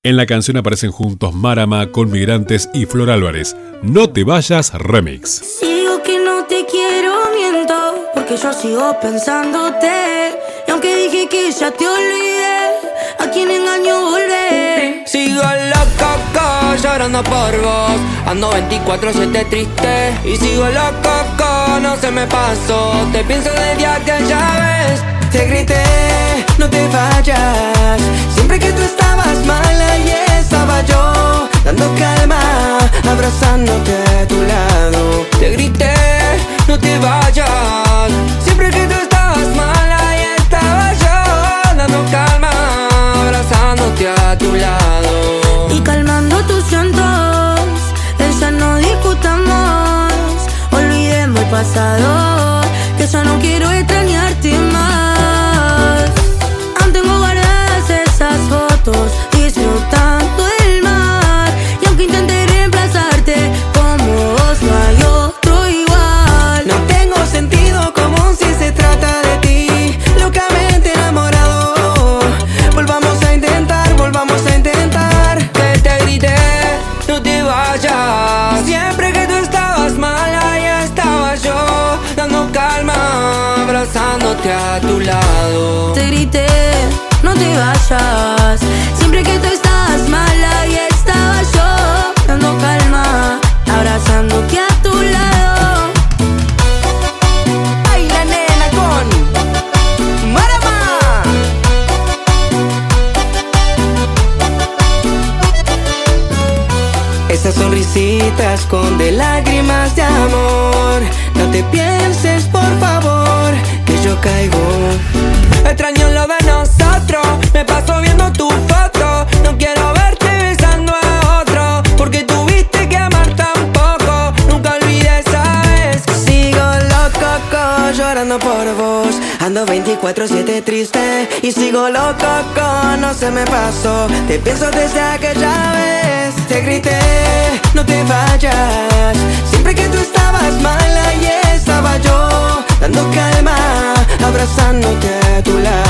En la canción aparecen juntos Marama con Migrantes y Flor Álvarez. No te vayas, remix. Sigo que no te quiero, miento, porque yo sigo pensándote. Y aunque dije que ya te olvidé, ¿a quién engaño volver? Sigo loco, llorando por vos. Ando 24/7 triste. Y sigo loco, no se me pasó. Te pienso desde aquella vez. Te grité, no te vayas. Siempre que tú estabas mal, ahí estaba yo, dando calma, abrazándote a tu lado. Te grité, no te vayas. Siempre que tú estabas mal, ahí estaba yo, dando calma, abrazándote a tu lado. Y calmando tus llantos, ya no discutamos. Olvidemos el pasado, que ya no quiero extrañarte más. Aún tengo guardadas esas fotos, disfrutando el mar. Y aunque intenté reemplazarte, como vos no hay otro igual. No tengo sentido común si se trata de ti, locamente enamorado. Volvamos a intentar, volvamos a intentar. Que te grité, no te vayas. Siempre que tú estabas mal, ahí estaba yo, dando calma, abrazándote a tu lado. Te grité, no te vayas. Siempre que tú estabas mal, ahí estaba yo, dando calma, abrazándote a tu lado. Ay, la nena con Marama. Esas sonrisitas esconde lágrimas de amor. No te pienses, por favor, que yo caigo. Extraño lo de nosotros, me paso viendo tu foto. No quiero verte besando a otro, porque tuviste que amar tan poco. Nunca olvides esa vez. Sigo loco, llorando por vos. Ando 24/7 triste. Y sigo loco, no se me pasó. Te pienso desde aquella vez. Te grité, no te vayas. Siempre que tú estabas mal, ahí estaba yo, dando calma, abrazándote a tu lado.